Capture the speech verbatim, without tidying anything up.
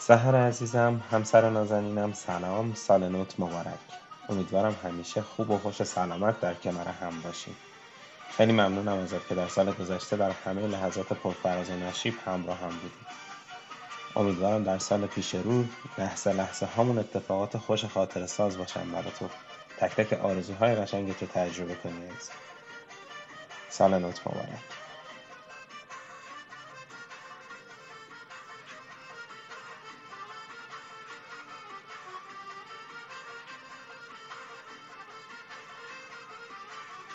سحر عزیزم، همسر نازنینم، سلام. سال نوت مبارک. امیدوارم همیشه خوب و خوش و سلامت در کنار هم باشیم. خیلی ممنونم ازت که در سال گذشته در همه لحظات پرفراز و نشیب همراه هم بودی. امیدوارم در سال پیش رو لحظه لحظه همون اتفاقات خوش خاطر ساز باشن برای تو. تک تک آرزوهای قشنگ تو تجربه کنی. سال نوت مبارک.